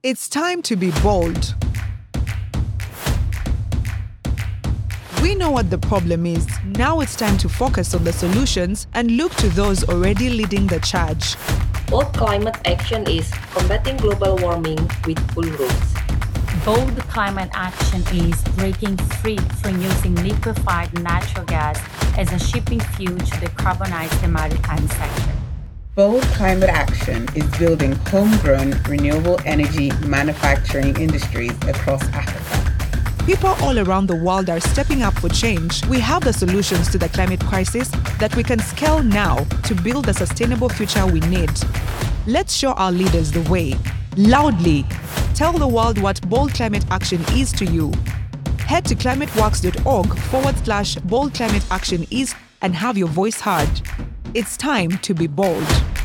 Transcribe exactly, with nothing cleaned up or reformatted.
It's time to be bold. We know what the problem is. Now it's time to focus on the solutions and look to those already leading the charge. Bold climate action is combating global warming with full roots. Bold climate action is breaking free from using liquefied natural gas as a shipping fuel to decarbonize the maritime sector. Bold climate action is building homegrown renewable energy manufacturing industries across Africa. People all around the world are stepping up for change. We have the solutions to the climate crisis that we can scale now to build the sustainable future we need. Let's show our leaders the way. Loudly, tell the world what bold climate action is to you. Head to climateworks.org forward slash bold climate action is and have your voice heard. It's time to be bold.